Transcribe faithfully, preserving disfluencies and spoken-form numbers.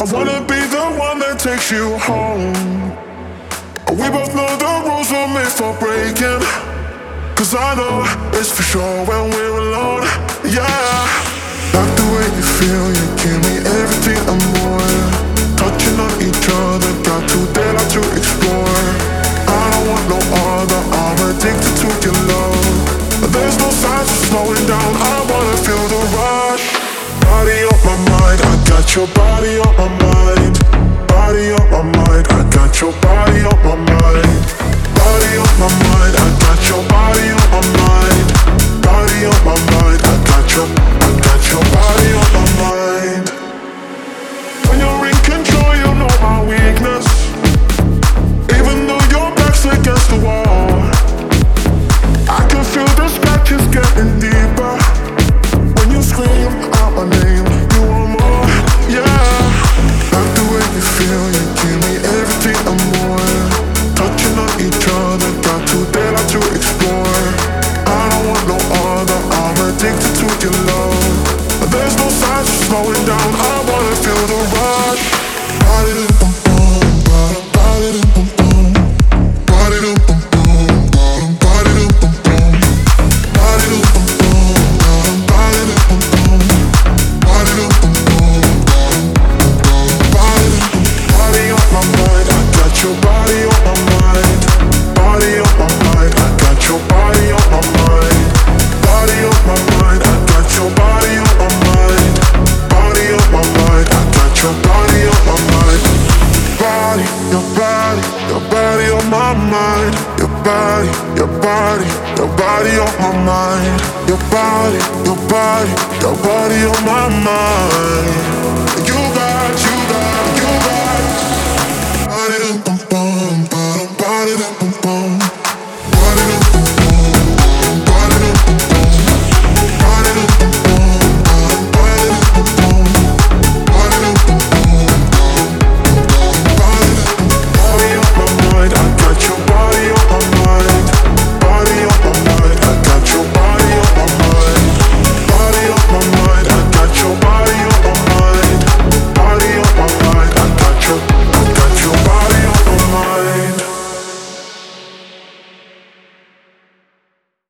I wanna be the one that takes you home. We both know the rules were made for breaking, 'cause I know it's for sure when we're alone. Yeah, like the way you feel, you give me everything and more. Touching on each other, got too dare like to explore. I don't want no other, I'm addicted to your love. There's no signs of slowing down, I wanna feel the rush. Body on my mind, I got your body on my mind. Body on my mind, I got your body on my mind. Body on my mind, I got your body on my mind. Body on my mind, I got your, I got your body on my mind. When you're in control, you know my weakness. Even though your back's against the wall, I can feel the scratches getting deeper. When you scream out my name, you want more, yeah. Like the way you feel, you give me everything and more. Touching on each other, got too dare like to explore. I don't want no other, I'm addicted to your love. There's no signs of slowing down, I wanna feel the rush. Body dum bum bum, bottom, body dum bum bum. Body dum bum bum, bottom, body dum bum bum. Body dum bum bum, bottom, body dum bum bum. Body dum bum bum, bottom, bottom, body dum bum. Body on my mind, I got your body on my mind. Body on my mind, I got your body on my mind. Body on my mind, I got your body on my mind. Body on my mind, I got your body on my mind. Body, your body, your body on my mind. Your body, your body, your body on my mind. Your body, your body, your body on my mind.